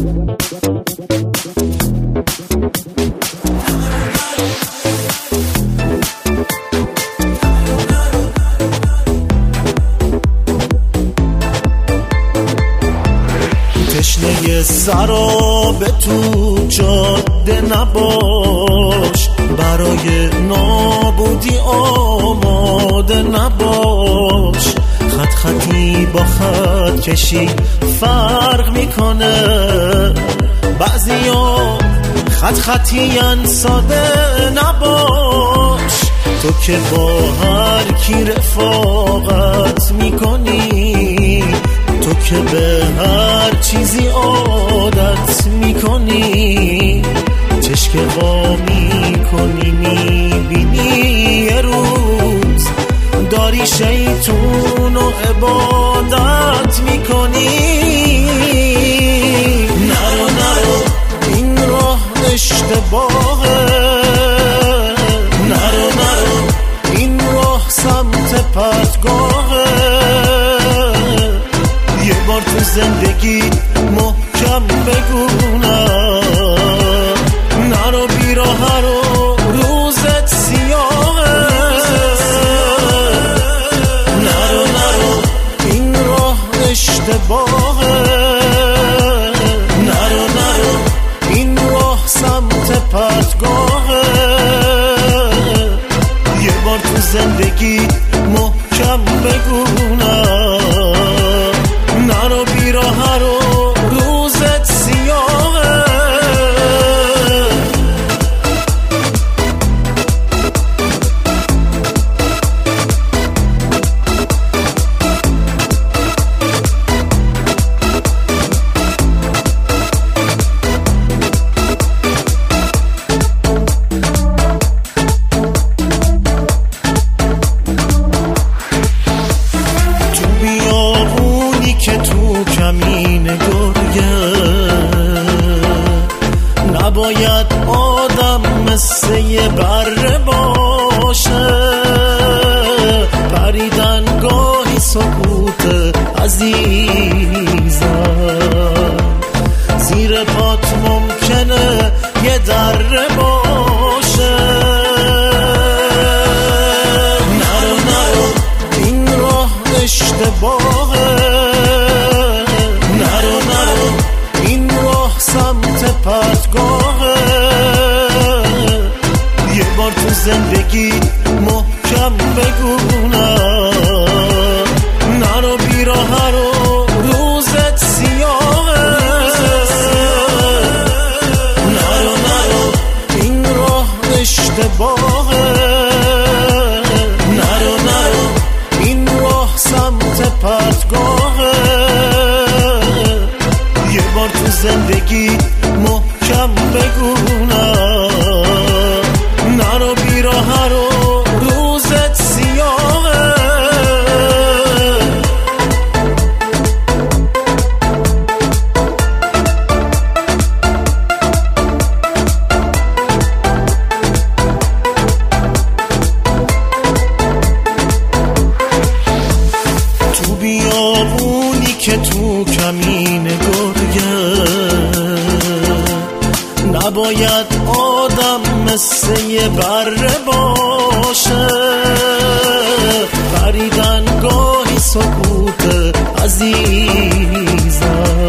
تشنه سراب تو جاده نباش، برای نابودی آماده نباش. خط خطی با خط کشی فرق میکنه، بعضیا خط خطیان ساده نباش. تو که با هر کی رفاقت میکنی، تو که به هر چیزی عادت میکنی، چشک وا میکنی میبینی یه روز داری شیطون و عبادت میکنی. نرو نرو این راه اشتباهه، نرو نرو این راه سمت پرتگاهه. یه بار تو زندگی محکم بگونم، نرو بیراه رو روزت سیاهه. نرو نرو این راه اشتباهه، نرو نرو این راه سمت پرتگاهه. یه بار تو زندگی محکم بگونم، نرو بیراه رو روزت سیاهه. که تو کمین گرگه نباید آدم مثل یه بره باشه. پریدن گاهی سکوت عزیزم، زیر پات ممکنه یه دره باشه. نرو نرو این راه اشتباهه، نرو نرو این راه سمت پرتگاهه. یه بار تو زندگی محکم بگونم، نرو بیراه رو روزت سیاهه. نرو نرو این راه اشتباهه، نرو نرو این راه سمت پرتگاهه. یه بار تو زندگی محکم بگونم، نرو بیراه رو روزت سیاهه. تو بیابونی که تو کمین گرگه نباید آدم مثل یه بره باشه. پریدن گاهی سکوت عزیزم،